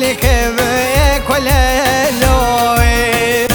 لك بكل لوي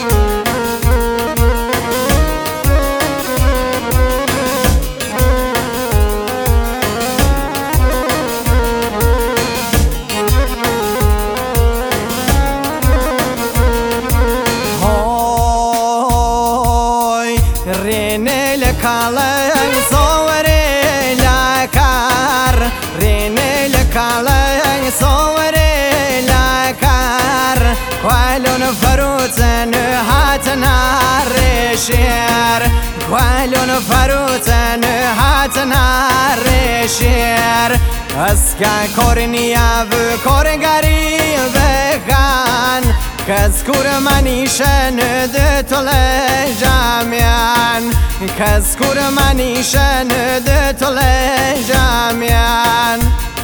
رين لكالن صوري لكار رين لكالن صوري لكار كوالون فروتن هاتنا رشير كوالون فروتن هاتنا رشير اسكا كورنيا بكورغاري بخان كذكر مني شند طول جامعان كذكر مني شند طول جامعان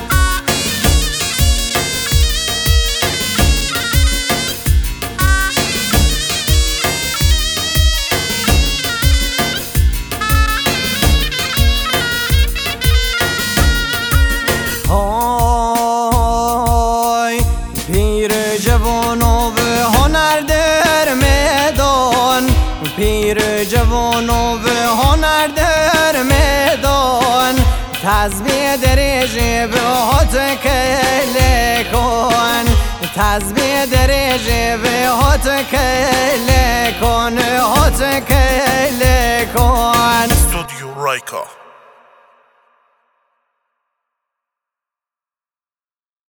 پیر جوان و هنر در میدان تسبیح درجه به هات کله کن تسبیح درجه به هات کله کن هات کله کن Studio Raika.